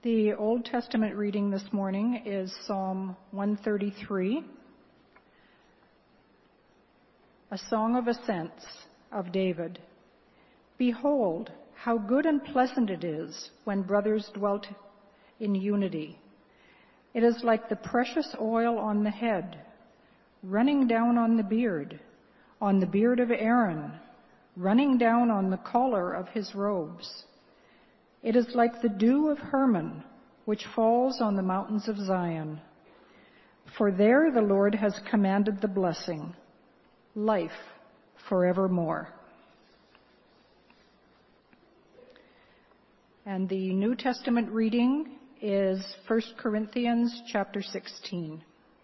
The Old Testament reading this morning is Psalm 133, a song of ascents of David. Behold, how good and pleasant it is when brothers dwell in unity. It is like the precious oil on the head, running down on the beard of Aaron, running down on the collar of his robes. It is like the dew of Hermon, which falls on the mountains of Zion. For there the Lord has commanded the blessing, life forevermore. And the New Testament reading is 1 Corinthians chapter 16.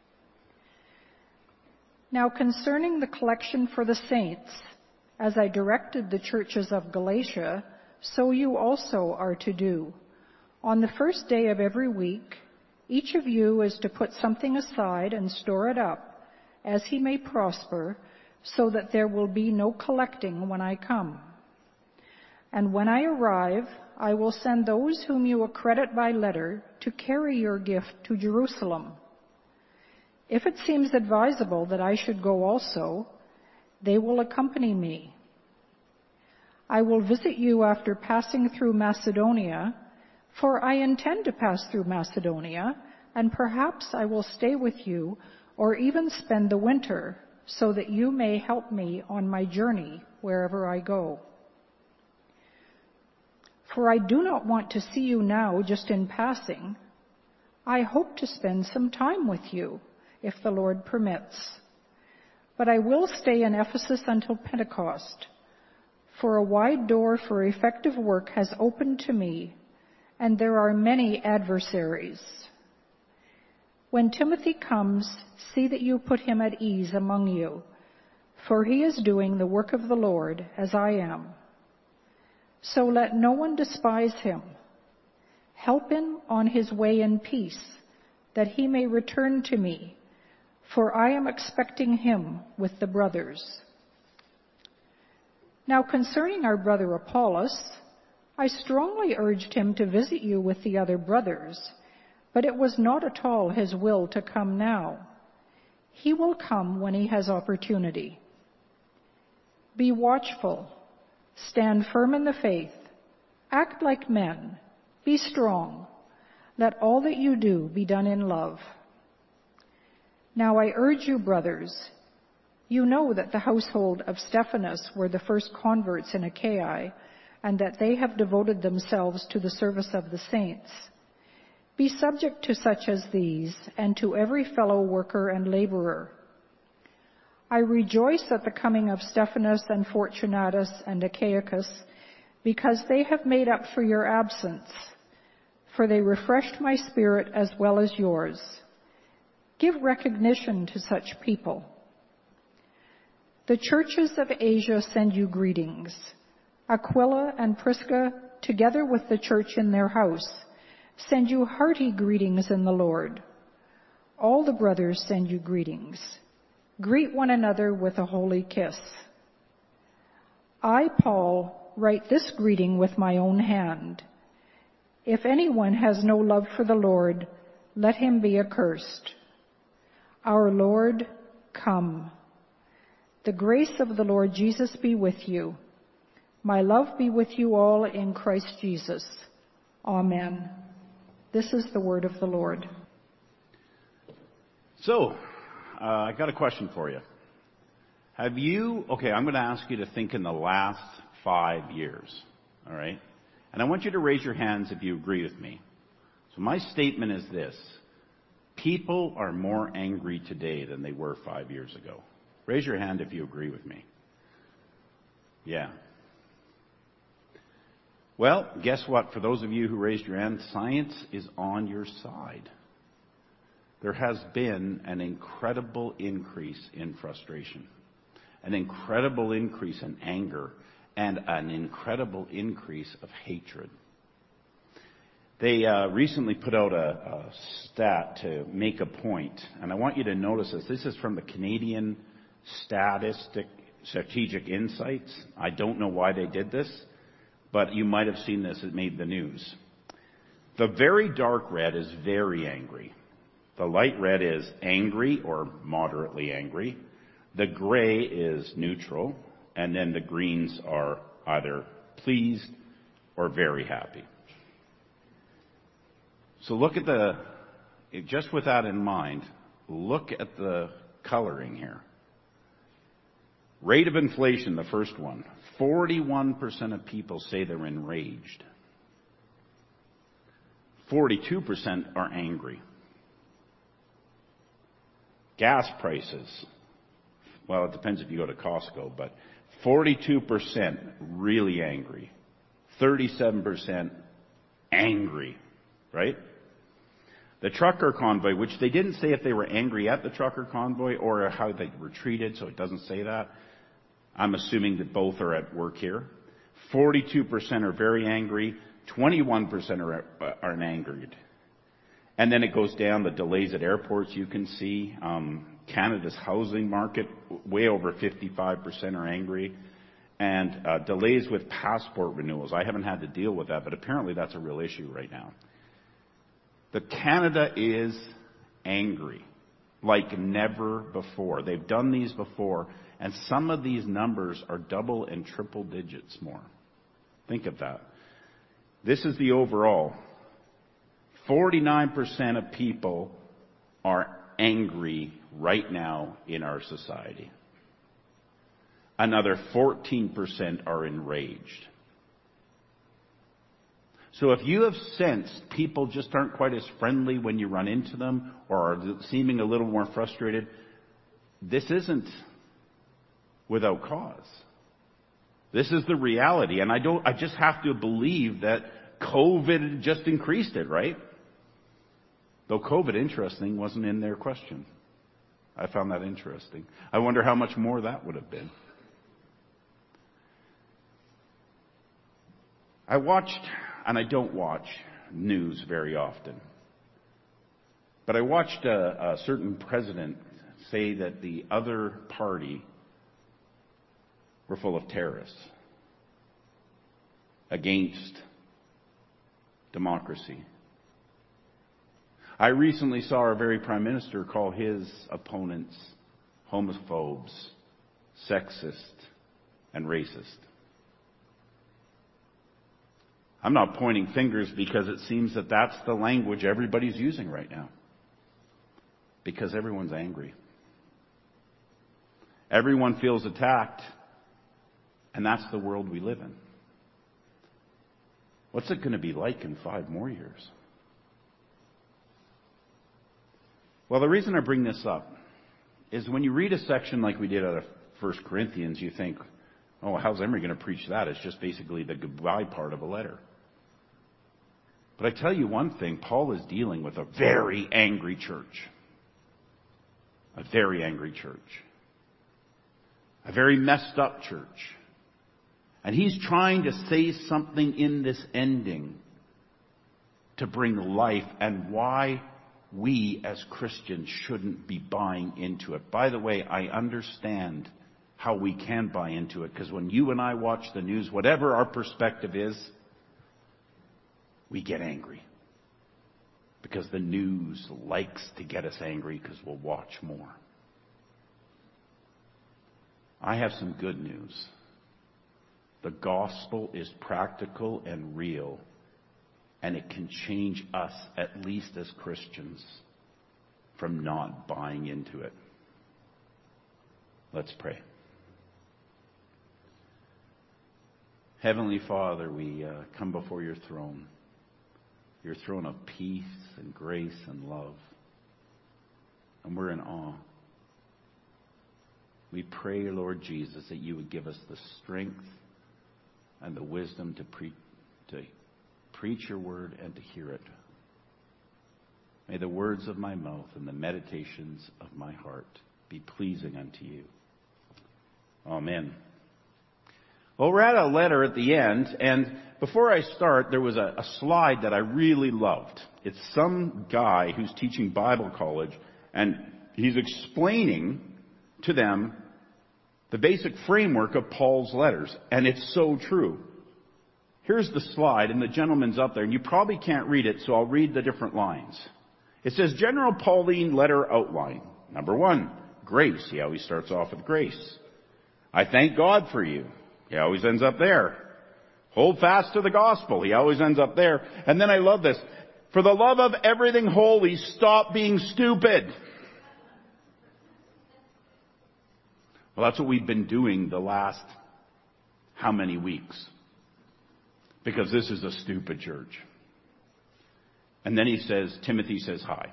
Now concerning the collection for the saints, as I directed the churches of Galatia, so you also are to do. On the first day of every week, each of you is to put something aside and store it up, as he may prosper, so that there will be no collecting when I come. And when I arrive, I will send those whom you accredit by letter to carry your gift to Jerusalem. If it seems advisable that I should go also, they will accompany me. I will visit you after passing through Macedonia, for I intend to pass through Macedonia, and perhaps I will stay with you or even spend the winter, so that you may help me on my journey wherever I go. For I do not want to see you now just in passing. I hope to spend some time with you, if the Lord permits. But I will stay in Ephesus until Pentecost, for a wide door for effective work has opened to me, and there are many adversaries. When Timothy comes, see that you put him at ease among you, for he is doing the work of the Lord as I am. So let no one despise him. Help him on his way in peace, that he may return to me, for I am expecting him with the brothers. Now concerning our brother Apollos, I strongly urged him to visit you with the other brothers, but it was not at all his will to come now. He will come when he has opportunity. Be watchful, stand firm in the faith, act like men, be strong. Let all that you do be done in love. Now I urge you, brothers, you know that the household of Stephanas were the first converts in Achaia, and that they have devoted themselves to the service of the saints. Be subject to such as these, and to every fellow worker and laborer. I rejoice at the coming of Stephanas and Fortunatus and Achaicus, because they have made up for your absence, for they refreshed my spirit as well as yours. Give recognition to such people. The churches of Asia send you greetings. Aquila and Prisca, together with the church in their house, send you hearty greetings in the Lord. All the brothers send you greetings. Greet one another with a holy kiss. I, Paul, write this greeting with my own hand. If anyone has no love for the Lord, let him be accursed. Our Lord, come. The grace of the Lord Jesus be with you. My love be with you all in Christ Jesus. Amen. This is the word of the Lord. So, I got a question for you. I'm going to ask you to think in the last 5 years, all right? And I want you to raise your hands if you agree with me. So my statement is this: people are more angry today than they were 5 years ago. Raise your hand if you agree with me. Yeah. Well, guess what? For those of you who raised your hand, science is on your side. There has been an incredible increase in frustration, an incredible increase in anger, and an incredible increase of hatred. They recently put out a stat to make a point, and I want you to notice this. This is from the Canadian Strategic Insights. I don't know why they did this, but you might have seen this. It made the news. The very dark red is very angry. The light red is angry or moderately angry. The gray is neutral. And then the greens are either pleased or very happy. So look at just with that in mind, look at the coloring here. Rate of inflation, the first one. 41% of people say they're enraged. 42% are angry. Gas prices. Well, it depends if you go to Costco, but 42% really angry. 37% angry, right? The trucker convoy, which they didn't say if they were angry at the trucker convoy or how they were treated, so it doesn't say that. I'm assuming that both are at work here. 42% are very angry. 21% are angered. And then it goes down, the delays at airports you can see. Canada's housing market, way over 55% are angry. And delays with passport renewals. I haven't had to deal with that, but apparently that's a real issue right now. But Canada is angry like never before. They've done these before, and some of these numbers are double and triple digits more. Think of that. This is the overall. 49% of people are angry right now in our society. Another 14% are enraged. So if you have sensed people just aren't quite as friendly when you run into them or are seeming a little more frustrated, this isn't without cause. This is the reality. And I just have to believe that COVID just increased it, right? Though COVID, interesting, wasn't in their question. I found that interesting. I wonder how much more that would have been. I watched, and I don't watch news very often, but I watched a certain president say that the other party were full of terrorists against democracy. I recently saw our very Prime Minister call his opponents homophobes, sexist, and racist. I'm not pointing fingers because it seems that that's the language everybody's using right now. Because everyone's angry. Everyone feels attacked. And that's the world we live in. What's it going to be like in 5 more years? Well, the reason I bring this up is when you read a section like we did out of 1 Corinthians, you think, oh, how's Emery going to preach that? It's just basically the goodbye part of a letter. But I tell you one thing, Paul is dealing with a very angry church. A very angry church. A very messed up church. And he's trying to say something in this ending to bring life and why we as Christians shouldn't be buying into it. By the way, I understand how we can buy into it because when you and I watch the news, whatever our perspective is, we get angry. Because the news likes to get us angry because we'll watch more. I have some good news. The gospel is practical and real, and it can change us, at least as Christians, from not buying into it. Let's pray. Heavenly Father, we come before your throne of peace and grace and love, and we're in awe. We pray, Lord Jesus, that you would give us the strength and the wisdom to preach your word and to hear it. May the words of my mouth and the meditations of my heart be pleasing unto you. Amen. Well, we're at a letter at the end, and before I start, there was a slide that I really loved. It's some guy who's teaching Bible college, and he's explaining to them the basic framework of Paul's letters, and it's so true. Here's the slide, and the gentleman's up there, and you probably can't read it, so I'll read the different lines. It says, General Pauline letter outline. Number 1, grace. He always starts off with grace. I thank God for you. He always ends up there. Hold fast to the gospel. He always ends up there. And then I love this. For the love of everything holy, stop being stupid. Well, that's what we've been doing the last how many weeks? Because this is a stupid church. And then he says, Timothy says hi.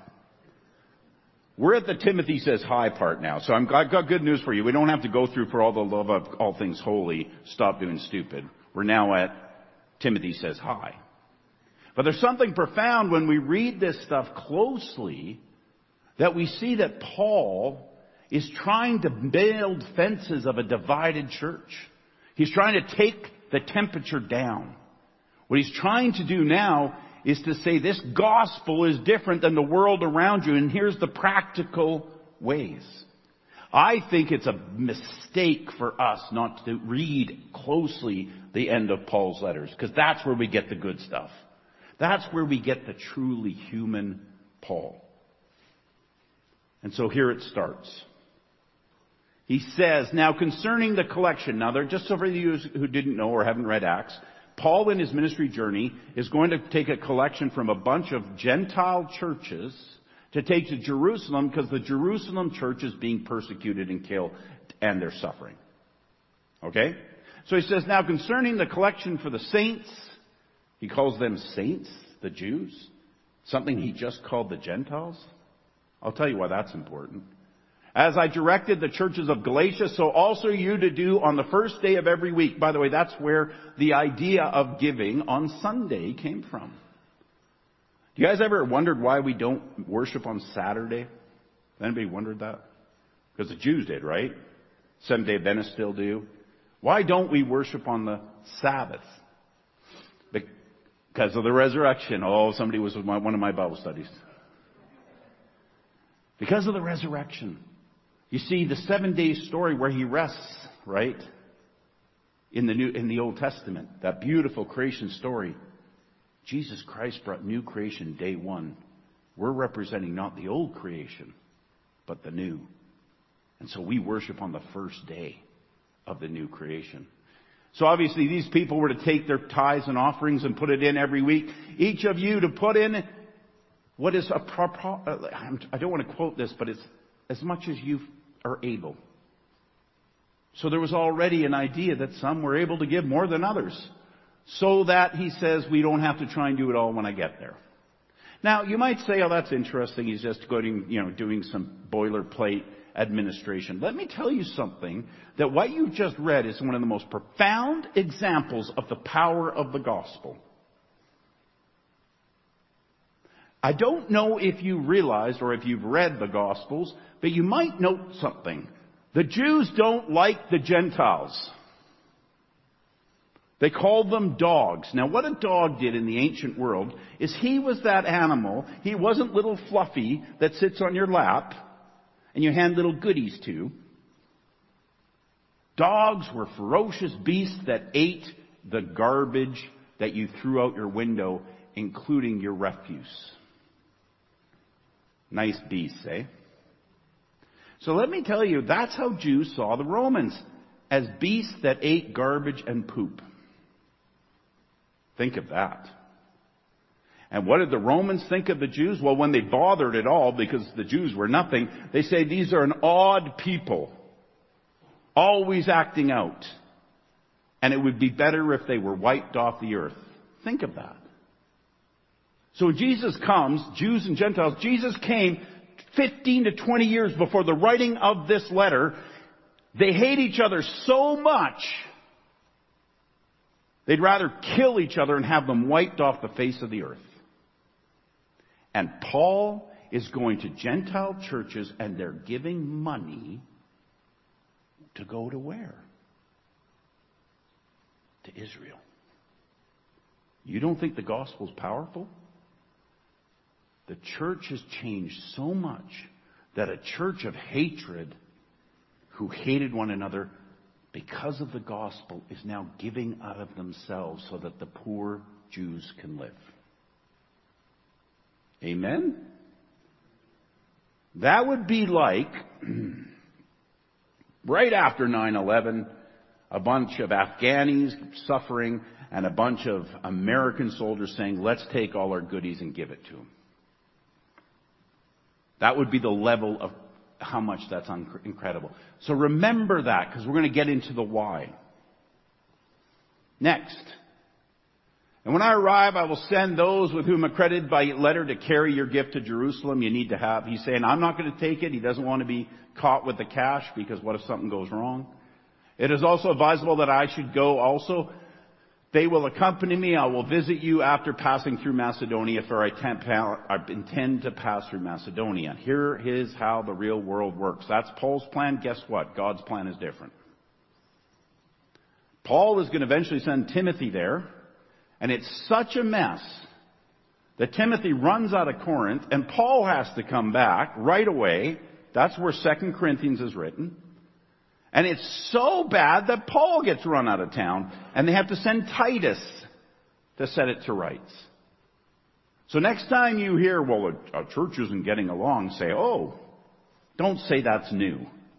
We're at the Timothy says hi part now. So I've got good news for you. We don't have to go through for all the love of all things holy, stop doing stupid. We're now at Timothy says hi. But there's something profound when we read this stuff closely, that we see that Paul is trying to build fences of a divided church. He's trying to take the temperature down. What he's trying to do now is to say this gospel is different than the world around you, and here's the practical ways. I think it's a mistake for us not to read closely the end of Paul's letters, because that's where we get the good stuff. That's where we get the truly human Paul. And so here it starts. He says, now concerning the collection, now they're just so for you who didn't know or haven't read Acts, Paul in his ministry journey is going to take a collection from a bunch of Gentile churches to take to Jerusalem, because the Jerusalem church is being persecuted and killed and they're suffering. Okay? So he says, now concerning the collection for the saints, he calls them saints, the Jews, something he just called the Gentiles. I'll tell you why that's important. As I directed the churches of Galatia, so also you to do on the first day of every week. By the way, that's where the idea of giving on Sunday came from. Do you guys ever wondered why we don't worship on Saturday? Anybody wondered that? Because the Jews did, right? Seventh-day Adventists still do. Why don't we worship on the Sabbath? Because of the resurrection. Oh, somebody was with one of my Bible studies. Because of the resurrection. You see, the 7-day story where he rests, right? In the Old Testament. That beautiful creation story. Jesus Christ brought new creation day 1. We're representing not the old creation, but the new. And so we worship on the first day of the new creation. So obviously these people were to take their tithes and offerings and put it in every week. Each of you to put in what is I don't want to quote this, but it's as much as you are able. So there was already an idea that some were able to give more than others. So that, he says, we don't have to try and do it all when I get there. Now, you might say, oh, that's interesting. He's just going, doing some boilerplate administration. Let me tell you something, that what you just read is one of the most profound examples of the power of the gospel. I don't know if you realized or if you've read the Gospels, but you might note something. The Jews don't like the Gentiles. They called them dogs. Now, what a dog did in the ancient world is he was that animal. He wasn't little Fluffy that sits on your lap and you hand little goodies to. Dogs were ferocious beasts that ate the garbage that you threw out your window, including your refuse. Nice beasts, eh? So let me tell you, that's how Jews saw the Romans, as beasts that ate garbage and poop. Think of that. And what did the Romans think of the Jews? Well, when they bothered at all, because the Jews were nothing, they say these are an odd people, always acting out. And it would be better if they were wiped off the earth. Think of that. So when Jesus comes, Jews and Gentiles, Jesus came 15 to 20 years before the writing of this letter. They hate each other so much, they'd rather kill each other and have them wiped off the face of the earth. And Paul is going to Gentile churches and they're giving money to go to where? To Israel. You don't think the gospel's powerful? The church has changed so much that a church of hatred who hated one another because of the gospel, is now giving out of themselves so that the poor Jews can live. Amen? That would be like, right after 9/11, a bunch of Afghanis suffering and a bunch of American soldiers saying, let's take all our goodies and give it to them. That would be the level of how much that's incredible. So remember that, because we're going to get into the why. Next. And when I arrive, I will send those with whom accredited by letter to carry your gift to Jerusalem. You need to have. He's saying, I'm not going to take it. He doesn't want to be caught with the cash, because what if something goes wrong? It is also advisable that I should go also. They will accompany me. I will visit you after passing through Macedonia, for I intend to pass through Macedonia. Here is how the real world works. That's Paul's plan. Guess what? God's plan is different. Paul is going to eventually send Timothy there, and it's such a mess that Timothy runs out of Corinth, and Paul has to come back right away. That's where 2 Corinthians is written. And it's so bad that Paul gets run out of town, and they have to send Titus to set it to rights. So next time you hear, well, a church isn't getting along, say, oh, don't say that's new.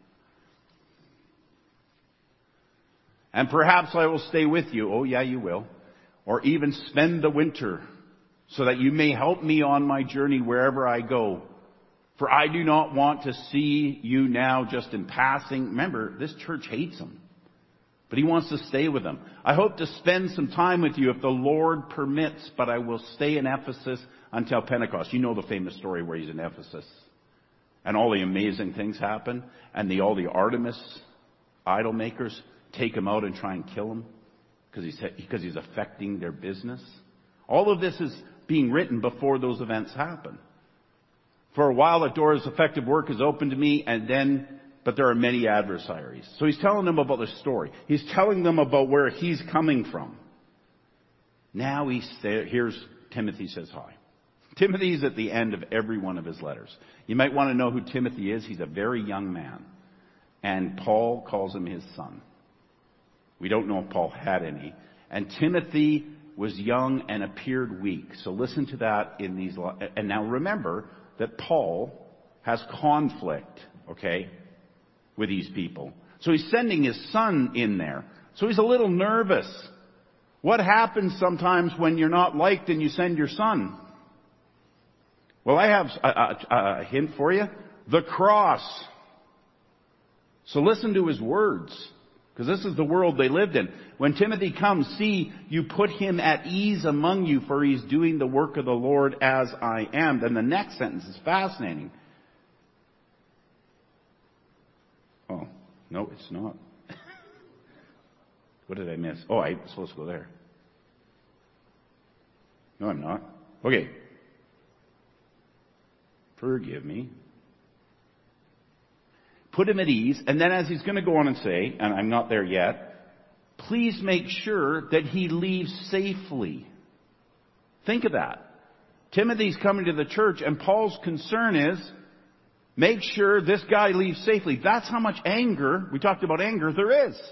And perhaps I will stay with you. Oh, yeah, you will. Or even spend the winter, so that you may help me on my journey wherever I go. For I do not want to see you now just in passing. Remember, this church hates him, but he wants to stay with them. I hope to spend some time with you if the Lord permits, but I will stay in Ephesus until Pentecost. You know the famous story where he's in Ephesus, and all the amazing things happen, and all the Artemis idol makers take him out and try and kill him because he's affecting their business. All of this is being written before those events happen. For a while, the door of effective work is open to me, but there are many adversaries. So he's telling them about the story. He's telling them about where he's coming from. Now here's Timothy says hi. Timothy's at the end of every one of his letters. You might want to know who Timothy is. He's a very young man. And Paul calls him his son. We don't know if Paul had any. And Timothy was young and appeared weak. So listen to that in these. And now remember that Paul has conflict, okay, with these people. So he's sending his son in there. So he's a little nervous. What happens sometimes when you're not liked and you send your son? Well, I have a hint for you. The cross. So listen to his words, because this is the world they lived in. When Timothy comes, see, you put him at ease among you, for he's doing the work of the Lord as I am. Then the next sentence is fascinating. Oh, no, it's not. What did I miss? Oh, I'm supposed to go there. No, I'm not. Okay. Forgive me. Put him at ease. And then as he's going to go on and say, and I'm not there yet, please make sure that he leaves safely. Think of that. Timothy's coming to the church, and Paul's concern is, make sure this guy leaves safely. That's how much anger, we talked about anger, there is.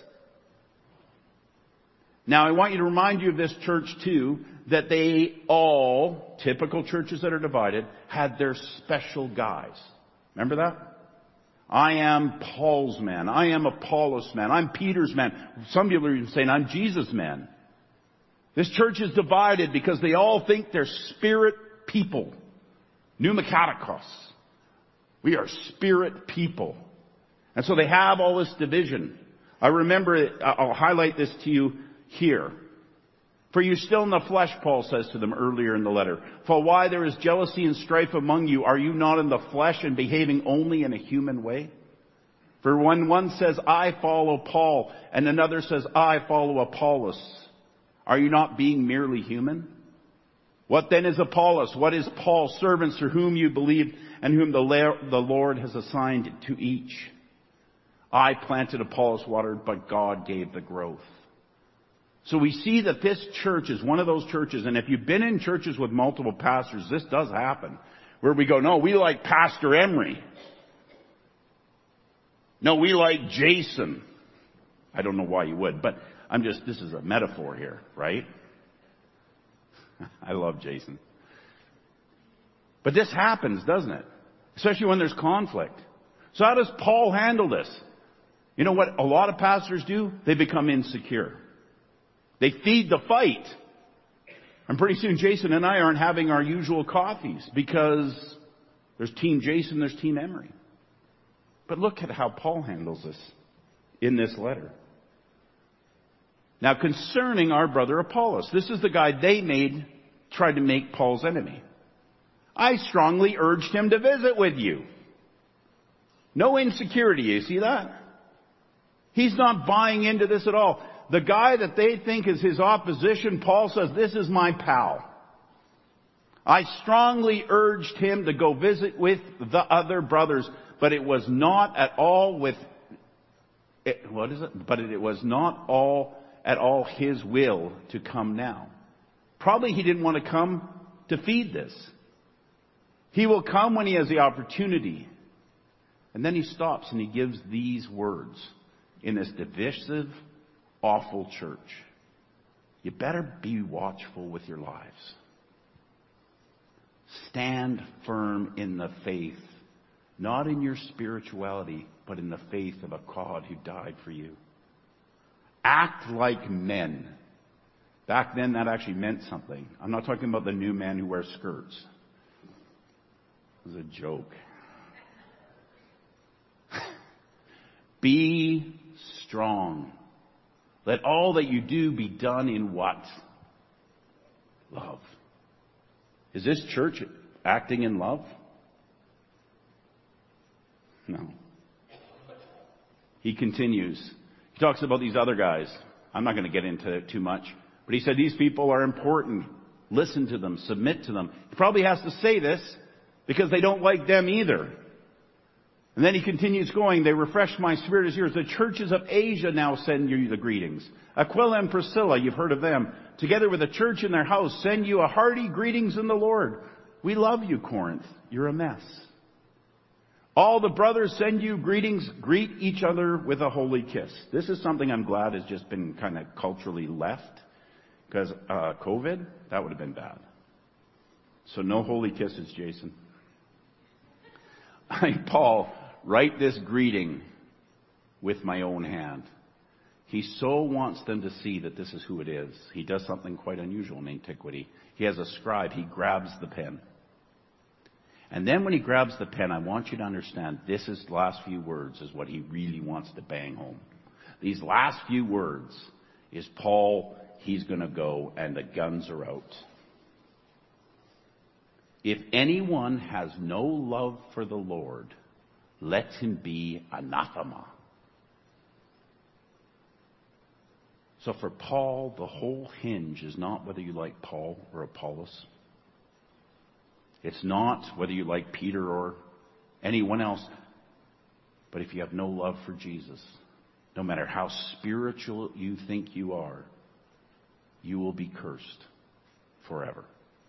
Now, I want you to remind you of this church too, that they all, typical churches that are divided, had their special guys. Remember that? I am Paul's man. I am Apollos' man. I'm Peter's man. Some people are even saying I'm Jesus' man. This church is divided because they all think they're spirit people. Pneumatikos. We are spirit people. And so they have all this division. I remember it. I'll highlight this to you here. For you're still in the flesh, Paul says to them earlier in the letter. For why there is jealousy and strife among you, are you not in the flesh and behaving only in a human way? For when one says, I follow Paul, and another says, I follow Apollos, are you not being merely human? What then is Apollos? What is Paul? Servants through whom you believed and whom the Lord has assigned to each. I planted, Apollos watered, but God gave the growth. So we see that this church is one of those churches, and if you've been in churches with multiple pastors, this does happen, where we go, no, we like Pastor Emery. No, we like Jason. I don't know why you would, but this is a metaphor here, right? I love Jason. But this happens, doesn't it? Especially when there's conflict. So how does Paul handle this? You know what a lot of pastors do? They become insecure. They feed the fight. And pretty soon Jason and I aren't having our usual coffees because there's Team Jason, there's Team Emery. But look at how Paul handles this in this letter. Now, concerning our brother Apollos, this is the guy they tried to make Paul's enemy. I strongly urged him to visit with you. No insecurity, you see that? He's not buying into this at all. The guy that they think is his opposition, Paul says, this is my pal. I strongly urged him to go visit with the other brothers, but it was not at all But it was not at all his will to come now. Probably he didn't want to come to feed this. He will come when he has the opportunity. And then he stops and he gives these words in this divisive, awful church. You better be watchful with your lives. Stand firm in the faith, not in your spirituality, but in the faith of a God who died for you. Act like men. Back then that actually meant something. I'm not talking about the new men who wear skirts. It was a joke. Be strong. Let all that you do be done in what? Love. Is this church acting in love? No. He continues. He talks about these other guys. I'm not going to get into it too much. But he said these people are important. Listen to them. Submit to them. He probably has to say this because they don't like them either. And then he continues going, they refresh my spirit as yours. The churches of Asia now send you the greetings. Aquila and Priscilla, you've heard of them. Together with a church in their house, send you a hearty greetings in the Lord. We love you, Corinth. You're a mess. All the brothers send you greetings. Greet each other with a holy kiss. This is something I'm glad has just been kind of culturally left. Because COVID, that would have been bad. So no holy kisses, Jason. Paul, write this greeting with my own hand. He so wants them to see that this is who it is. He does something quite unusual in antiquity. He has a scribe. He grabs the pen. And then when he grabs the pen, I want you to understand this is the last few words is what he really wants to bang home. These last few words is Paul, he's going to go and the guns are out. If anyone has no love for the Lord, let him be anathema. So for Paul, the whole hinge is not whether you like Paul or Apollos. It's not whether you like Peter or anyone else. But if you have no love for Jesus, no matter how spiritual you think you are, you will be cursed forever.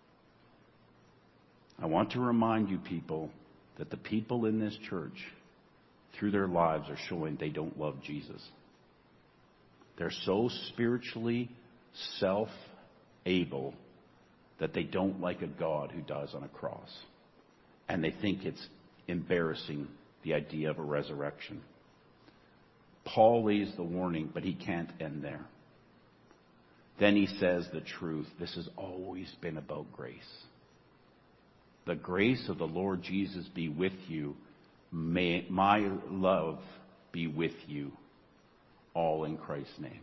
I want to remind you people that the people in this church, through their lives, are showing they don't love Jesus. They're so spiritually self-able that they don't like a God who dies on a cross. And they think it's embarrassing, the idea of a resurrection. Paul lays the warning, but he can't end there. Then he says the truth. This has always been about grace. The grace of the Lord Jesus be with you. May my love be with you. All in Christ's name.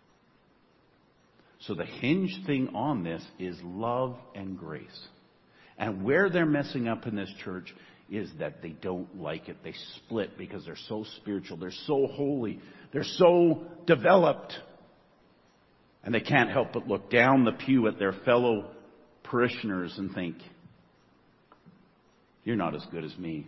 So the hinge thing on this is love and grace. And where they're messing up in this church is that they don't like it. They split because they're so spiritual. They're so holy. They're so developed. And they can't help but look down the pew at their fellow parishioners and think, you're not as good as me.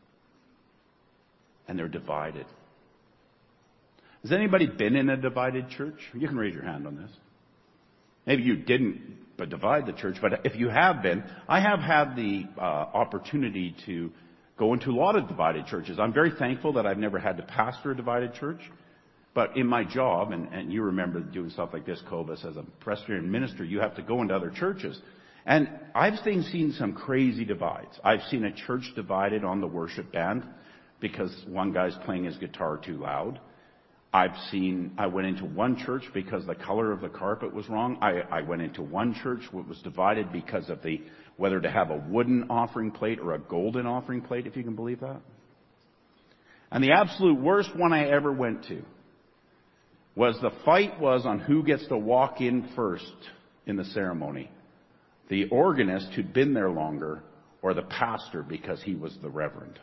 And they're divided. Has anybody been in a divided church? You can raise your hand on this. Maybe you didn't divide the church, but if you have been, I have had the opportunity to go into a lot of divided churches. I'm very thankful that I've never had to pastor a divided church. But in my job, and you remember doing stuff like this, Cobus, as a Presbyterian minister, you have to go into other churches. And I've seen some crazy divides. I've seen a church divided on the worship band because one guy's playing his guitar too loud. I went into one church because the color of the carpet was wrong. I went into one church that was divided because of whether to have a wooden offering plate or a golden offering plate, if you can believe that. And the absolute worst one I ever went to was the fight was on who gets to walk in first in the ceremony. The organist who'd been there longer or the pastor because he was the reverend.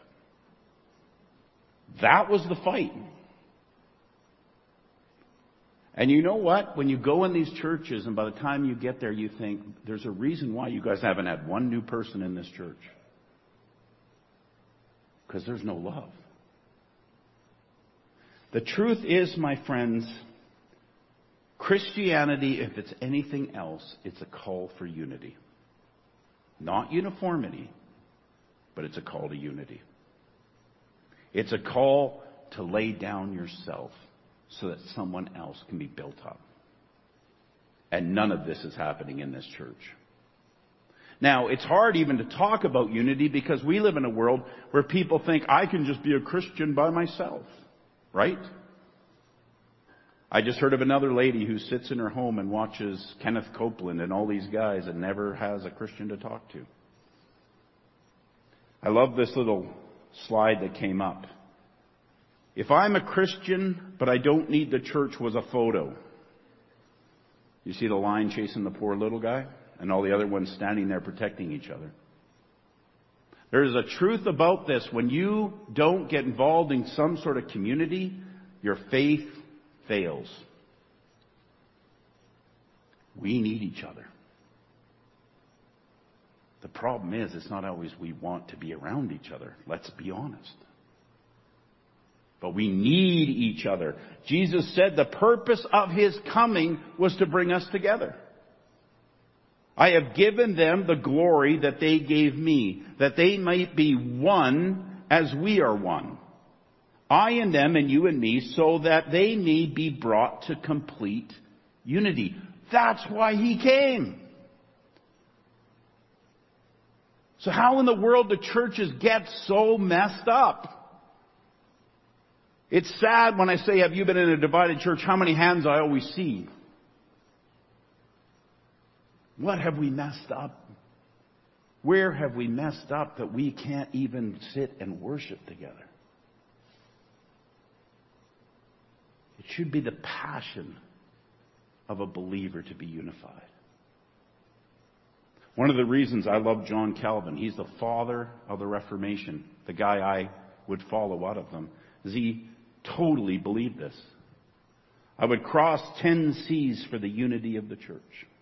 That was the fight. And you know what? When you go in these churches and by the time you get there you think, there's a reason why you guys haven't had one new person in this church. Because there's no love. The truth is, my friends, Christianity, if it's anything else, it's a call for unity. Not uniformity, but it's a call to unity. It's a call to lay down yourself so that someone else can be built up. And none of this is happening in this church. Now, it's hard even to talk about unity because we live in a world where people think I can just be a Christian by myself. Right? I just heard of another lady who sits in her home and watches Kenneth Copeland and all these guys and never has a Christian to talk to. I love this little slide that came up. If I'm a Christian, but I don't need the church was a photo. You see the lion chasing the poor little guy and all the other ones standing there protecting each other. There is a truth about this. When you don't get involved in some sort of community, your faith fails. We need each other. The problem is, it's not always we want to be around each other. Let's be honest. But we need each other. Jesus said the purpose of His coming was to bring us together. I have given them the glory that they gave me, that they might be one as we are one. I and them and you and me, so that they may be brought to complete unity. That's why He came. So how in the world do churches get so messed up? It's sad when I say, have you been in a divided church? How many hands I always see. What have we messed up? Where have we messed up that we can't even sit and worship together? It should be the passion of a believer to be unified. One of the reasons I love John Calvin, he's the father of the Reformation, the guy I would follow out of them, is he totally believed this. I would cross 10 seas for the unity of the church.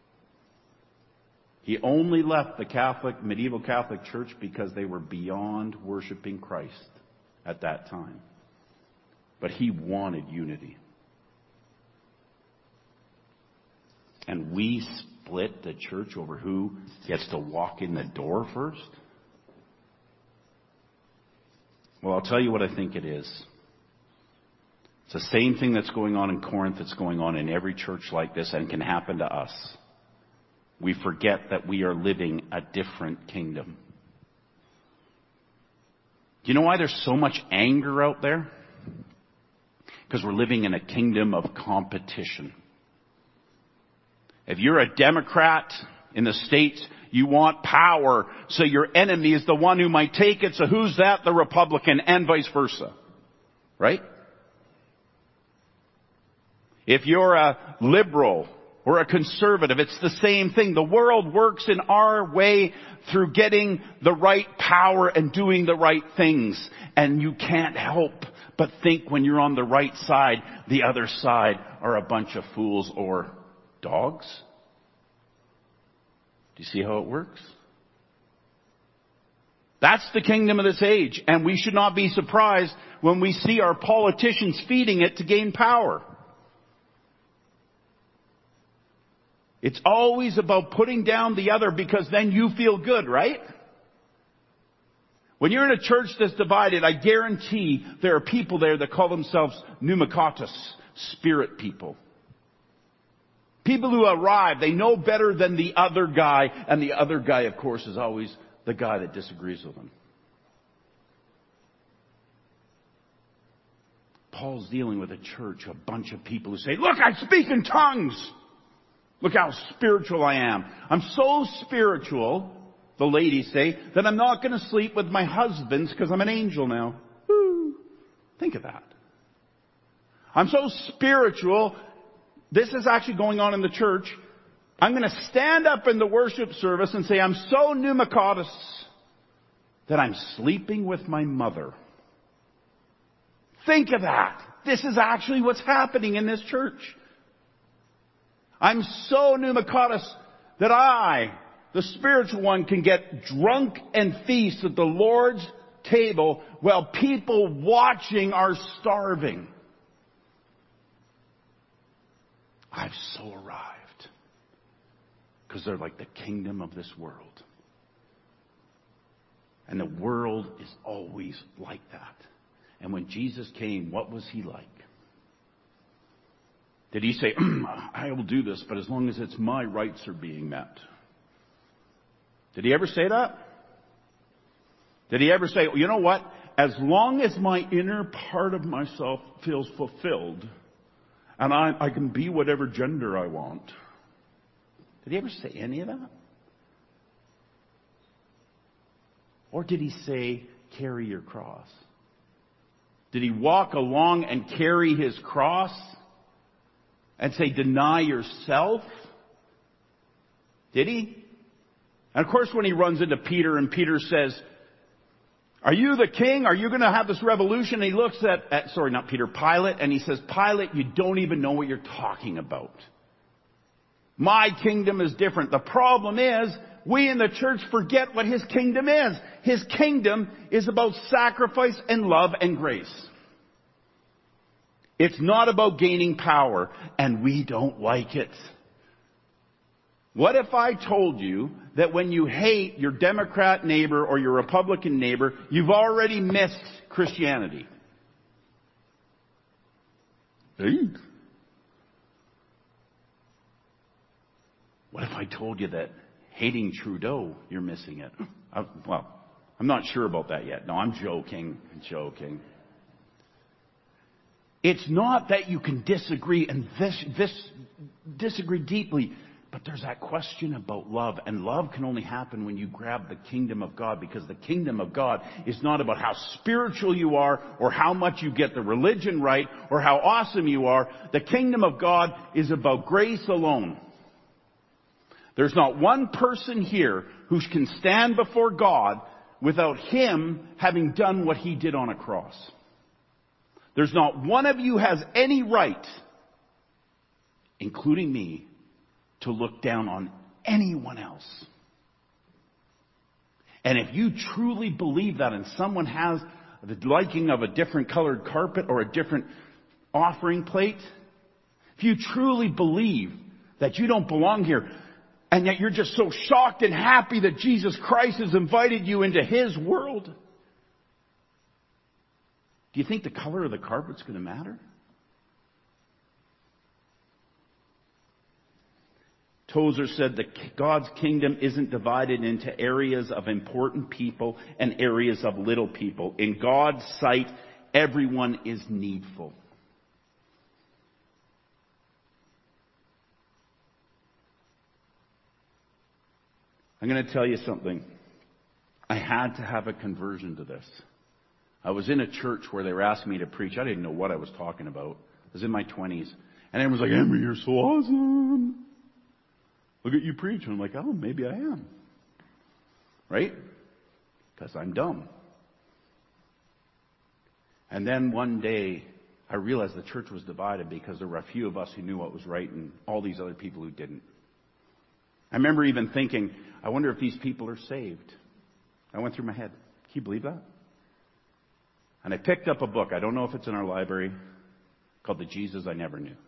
He only left the medieval Catholic Church because they were beyond worshiping Christ at that time. But he wanted unity. And we split the church over who gets to walk in the door first? Well, I'll tell you what I think it is. It's the same thing that's going on in Corinth that's going on in every church like this and can happen to us. We forget that we are living a different kingdom. Do you know why there's so much anger out there? Because we're living in a kingdom of competition. If you're a Democrat in the States, you want power, so your enemy is the one who might take it. So who's that? The Republican, and vice versa. Right? If you're a liberal or a conservative, it's the same thing. The world works in our way through getting the right power and doing the right things. And you can't help but think when you're on the right side, the other side are a bunch of fools or dogs. Do you see how it works? That's the kingdom of this age. And we should not be surprised when we see our politicians feeding it to gain power. It's always about putting down the other because then you feel good, right? When you're in a church that's divided, I guarantee there are people there that call themselves pneumakatos, spirit people. People who arrive, they know better than the other guy, and the other guy, of course, is always the guy that disagrees with them. Paul's dealing with a church, a bunch of people who say, look, I speak in tongues. Look how spiritual I am. I'm so spiritual, the ladies say, that I'm not going to sleep with my husbands because I'm an angel now. Woo. Think of that. I'm so spiritual. This is actually going on in the church. I'm going to stand up in the worship service and say, I'm so pneumacotus that I'm sleeping with my mother. Think of that. This is actually what's happening in this church. I'm so pneumacotus that I, the spiritual one, can get drunk and feast at the Lord's table while people watching are starving. I've so arrived. Because they're like the kingdom of this world. And the world is always like that. And when Jesus came, what was he like? Did he say, I will do this, but as long as it's my rights are being met? Did he ever say that? Did he ever say, you know what? As long as my inner part of myself feels fulfilled, and I can be whatever gender I want. Did he ever say any of that? Or did he say, carry your cross? Did he walk along and carry his cross and say, deny yourself? Did he? And of course when he runs into Peter and Peter says, are you the king? Are you going to have this revolution? And he looks at Pilate, and he says, Pilate, you don't even know what you're talking about. My kingdom is different. The problem is, we in the church forget what his kingdom is. His kingdom is about sacrifice and love and grace. It's not about gaining power, and we don't like it. What if I told you that when you hate your Democrat neighbor or your Republican neighbor, you've already missed Christianity? Hey. What if I told you that hating Trudeau, you're missing it? Well, I'm not sure about that yet. No, I'm joking. It's not that you can disagree and disagree deeply, but there's that question about love, and love can only happen when you grab the kingdom of God, because the kingdom of God is not about how spiritual you are or how much you get the religion right or how awesome you are. The kingdom of God is about grace alone. There's not one person here who can stand before God without him having done what he did on a cross. There's not one of you has any right, including me, to look down on anyone else. And if you truly believe that, and someone has the liking of a different colored carpet or a different offering plate, if you truly believe that you don't belong here, and yet you're just so shocked and happy that Jesus Christ has invited you into his world, do you think the color of the carpet's going to matter? Tozer said that God's kingdom isn't divided into areas of important people and areas of little people. In God's sight, everyone is needful. I'm going to tell you something. I had to have a conversion to this. I was in a church where they were asking me to preach. I didn't know what I was talking about. I was in my 20s. And everyone was like, Henry, you're so awesome. Look at you preach. And I'm like, oh, maybe I am. Right? Because I'm dumb. And then one day, I realized the church was divided because there were a few of us who knew what was right and all these other people who didn't. I remember even thinking, I wonder if these people are saved. I went through my head. Can you believe that? And I picked up a book, I don't know if it's in our library, called The Jesus I Never Knew.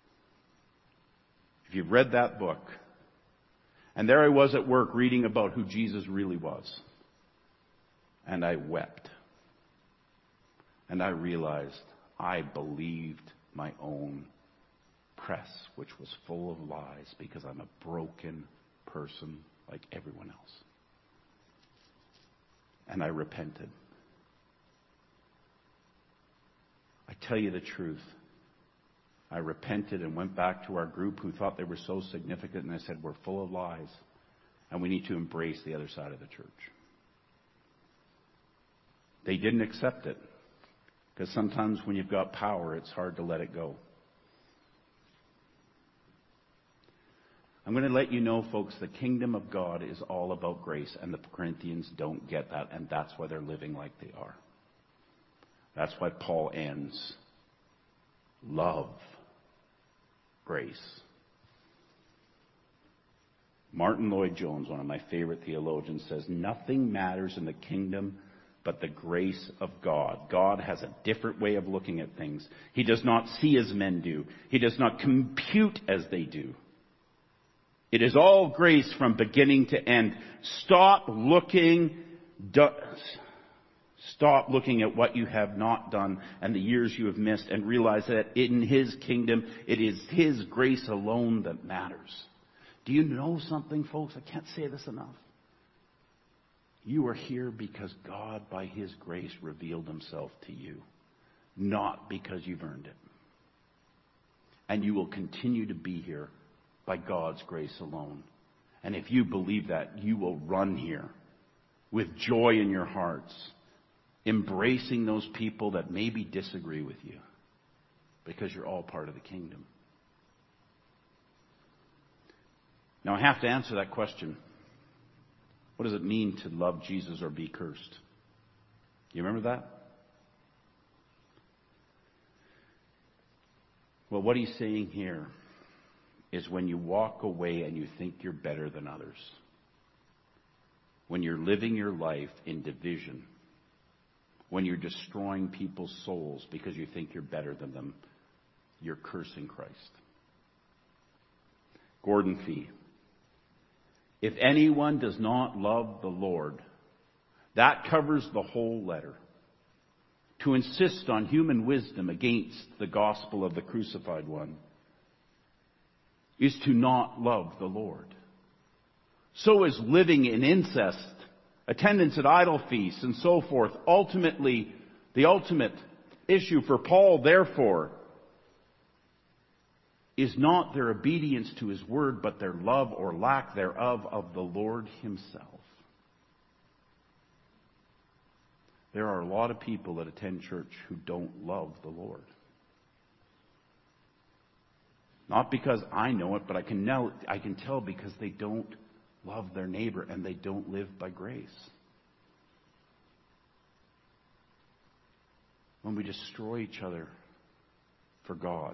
If you've read that book, and there I was at work reading about who Jesus really was. And I wept. And I realized I believed my own press, which was full of lies, because I'm a broken person like everyone else. And I repented. I tell you the truth. I repented and went back to our group who thought they were so significant, and I said, we're full of lies, and we need to embrace the other side of the church. They didn't accept it, because sometimes when you've got power, it's hard to let it go. I'm going to let you know, folks, the kingdom of God is all about grace, and the Corinthians don't get that, and that's why they're living like they are. That's why Paul ends, love, grace. Martin Lloyd-Jones, one of my favorite theologians, says, nothing matters in the kingdom but the grace of God. God has a different way of looking at things. He does not see as men do. He does not compute as they do. It is all grace from beginning to end. Stop looking at what you have not done and the years you have missed, and realize that in His kingdom, it is His grace alone that matters. Do you know something, folks? I can't say this enough. You are here because God, by His grace, revealed Himself to you, not because you've earned it. And you will continue to be here by God's grace alone. And if you believe that, you will run here with joy in your hearts, embracing those people that maybe disagree with you, because you're all part of the kingdom. Now I have to answer that question. What does it mean to love Jesus or be cursed? You remember that? Well, what he's saying here is when you walk away and you think you're better than others, when you're living your life in division, when you're destroying people's souls because you think you're better than them, you're cursing Christ. Gordon Fee. If anyone does not love the Lord, that covers the whole letter. To insist on human wisdom against the gospel of the crucified one is to not love the Lord. So is living in incest, attendance at idol feasts, and so forth. Ultimately, the ultimate issue for Paul, therefore, is not their obedience to his word, but their love or lack thereof of the Lord Himself. There are a lot of people that attend church who don't love the Lord. Not because I know it, but I can tell because they don't love their neighbor and they don't live by grace. When we destroy each other for God,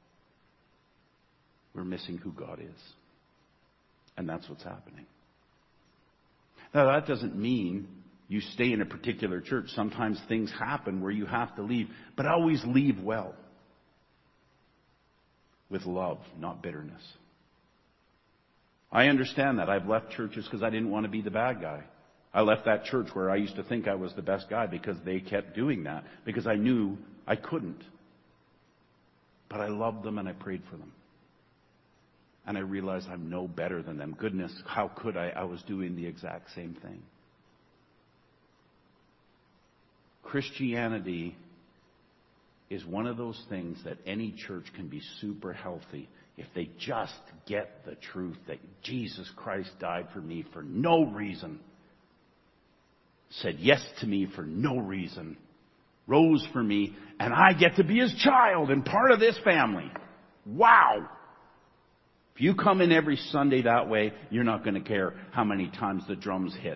we're missing who God is. And that's what's happening. Now, that doesn't mean you stay in a particular church. Sometimes things happen where you have to leave, but always leave well. With love, not bitterness. I understand that. I've left churches because I didn't want to be the bad guy. I left that church where I used to think I was the best guy because they kept doing that, because I knew I couldn't. But I loved them and I prayed for them. And I realized I'm no better than them. Goodness, how could I? I was doing the exact same thing. Christianity is one of those things that any church can be super healthy if they just get the truth that Jesus Christ died for me for no reason, said yes to me for no reason, rose for me, and I get to be His child and part of this family. Wow! If you come in every Sunday that way, you're not going to care how many times the drums hit.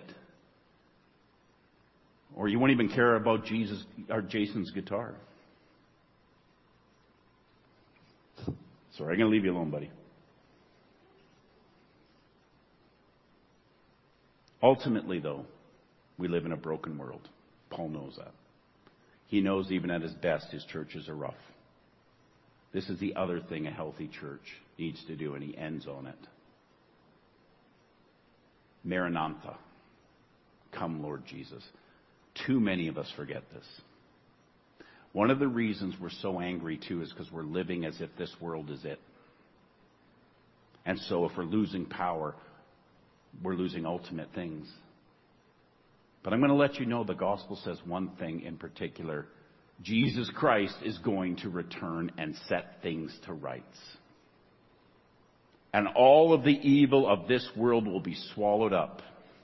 Or you won't even care about Jesus or Jason's guitar. Sorry, I'm going to leave you alone, buddy. Ultimately, though, we live in a broken world. Paul knows that. He knows even at his best, his churches are rough. This is the other thing a healthy church needs to do, and he ends on it. Maranatha. Come, Lord Jesus. Too many of us forget this. One of the reasons we're so angry, too, is because we're living as if this world is it. And so if we're losing power, we're losing ultimate things. But I'm going to let you know the gospel says one thing in particular. Jesus Christ is going to return and set things to rights. And all of the evil of this world will be swallowed up.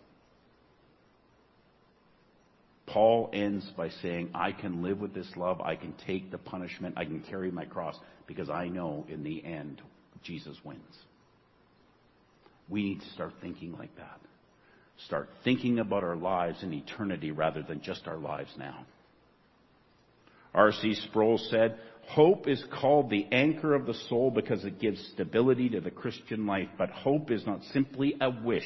Paul ends by saying, I can live with this love, I can take the punishment, I can carry my cross, because I know in the end, Jesus wins. We need to start thinking like that. Start thinking about our lives in eternity rather than just our lives now. R.C. Sproul said, hope is called the anchor of the soul because it gives stability to the Christian life, but hope is not simply a wish.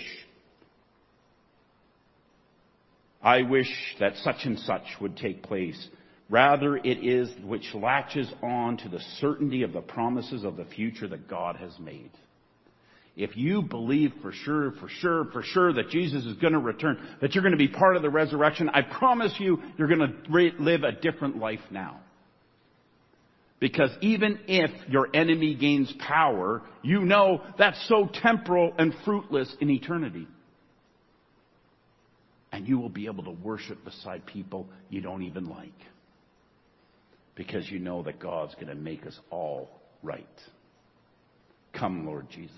I wish that such and such would take place. Rather, it is which latches on to the certainty of the promises of the future that God has made. If you believe for sure that Jesus is going to return, that you're going to be part of the resurrection, I promise you, you're going to live a different life now. Because even if your enemy gains power, you know that's so temporal and fruitless in eternity. And you will be able to worship beside people you don't even like. Because you know that God's going to make us all right. Come, Lord Jesus.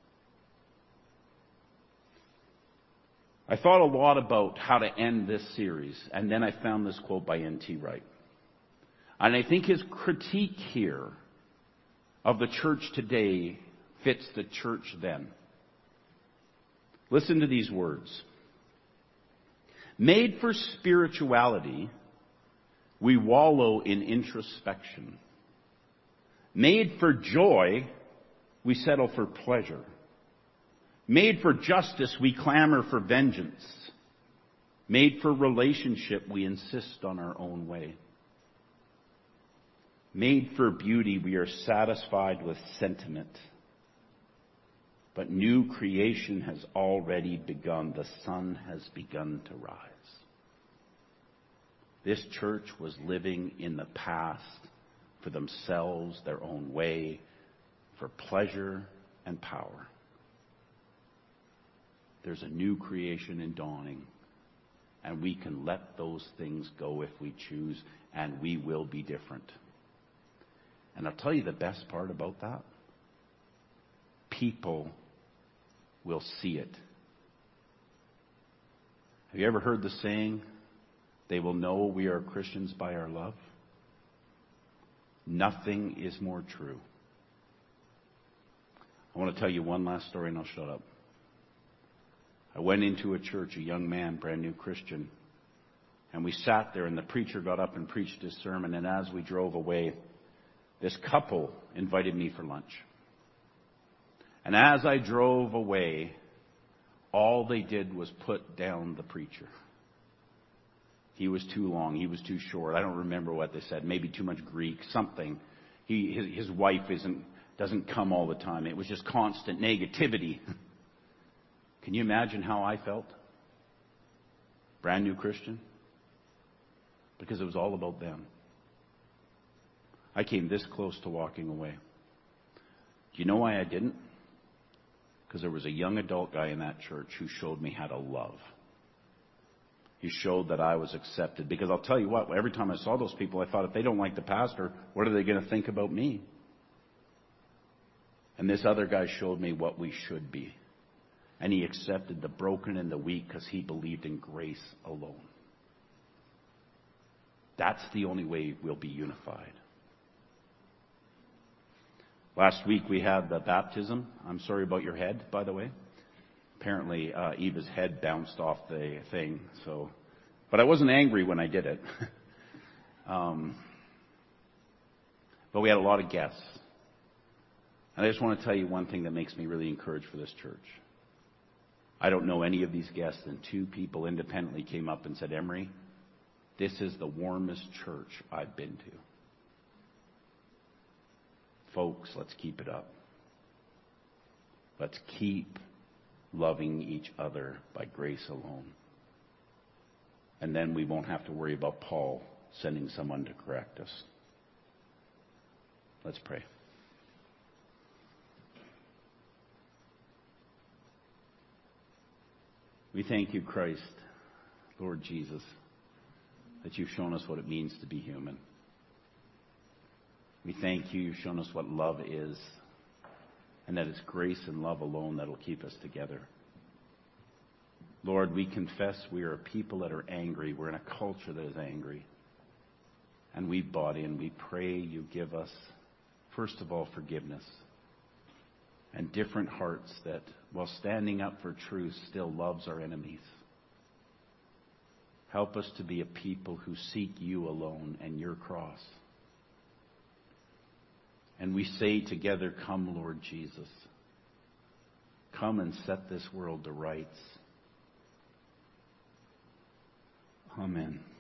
I thought a lot about how to end this series, and then I found this quote by N.T. Wright. And I think his critique here of the church today fits the church then. Listen to these words. Made for spirituality, we wallow in introspection. Made for joy, we settle for pleasure. Made for justice, we clamor for vengeance. Made for relationship, we insist on our own way. Made for beauty, we are satisfied with sentiment. But new creation has already begun. The sun has begun to rise. This church was living in the past for themselves, their own way, for pleasure and power. There's a new creation in dawning, and we can let those things go if we choose, and we will be different. And I'll tell you the best part about that. People will see it. Have you ever heard the saying, they will know we are Christians by our love? Nothing is more true. I want to tell you one last story and I'll shut up. I went into a church, a young man, brand new Christian, and we sat there and the preacher got up and preached his sermon, and as we drove away, this couple invited me for lunch. And as I drove away, all they did was put down the preacher. He was too long. He was too short. I don't remember what they said. Maybe too much Greek, something. His wife doesn't come all the time. It was just constant negativity. Can you imagine how I felt? Brand new Christian. Because it was all about them. I came this close to walking away. Do you know why I didn't? Because there was a young adult guy in that church who showed me how to love. He showed that I was accepted. Because I'll tell you what, every time I saw those people, I thought, if they don't like the pastor, what are they going to think about me? And this other guy showed me what we should be. And he accepted the broken and the weak because he believed in grace alone. That's the only way we'll be unified. Last week we had the baptism. I'm sorry about your head, by the way. Apparently Eva's head bounced off the thing. But I wasn't angry when I did it. But we had a lot of guests. And I just want to tell you one thing that makes me really encouraged for this church. I don't know any of these guests, and 2 people independently came up and said, Emery, this is the warmest church I've been to. Folks, let's keep it up. Let's keep loving each other by grace alone. And then we won't have to worry about Paul sending someone to correct us. Let's pray. We thank you, Christ, Lord Jesus, that you've shown us what it means to be human. We thank you, you've shown us what love is, and that it's grace and love alone that will keep us together. Lord, we confess we are a people that are angry. We're in a culture that is angry. And we bought in. We pray you give us, first of all, forgiveness and different hearts that, while standing up for truth, still loves our enemies. Help us to be a people who seek you alone and your cross. And we say together, come, Lord Jesus. Come and set this world to rights. Amen.